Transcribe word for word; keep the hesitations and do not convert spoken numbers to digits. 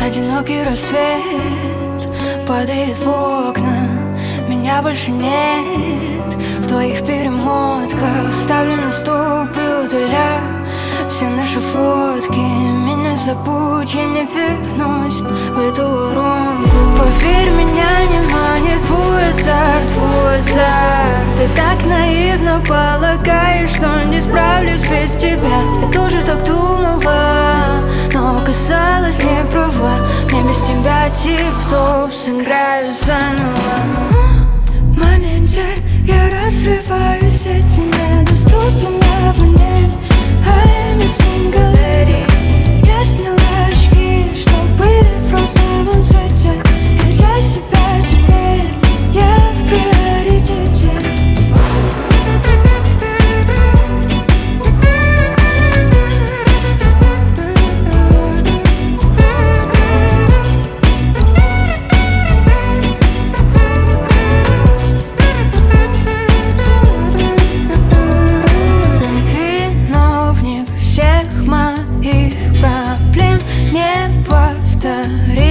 Одинокий рассвет падает в окна. Меня больше нет в твоих перемотках. Ставлю на стоп и удаляю все наши фотки. Меня забудь, я не вернусь в эту воронку. Поверь, меня не манит твой азарт, твой азарт. Ты так наивно полагаешь, что не справлюсь без тебя. Я тоже так думала, но оказалась не права. Мне без тебя тип-топ, сыграю заново. В моменте я разрываю сети, недоступен абонент. I'm a single lady. Я сняла очки, что были в розовом цвете. И для себя теперь я в приоритете. Виновник всех моих проблем, не повтори.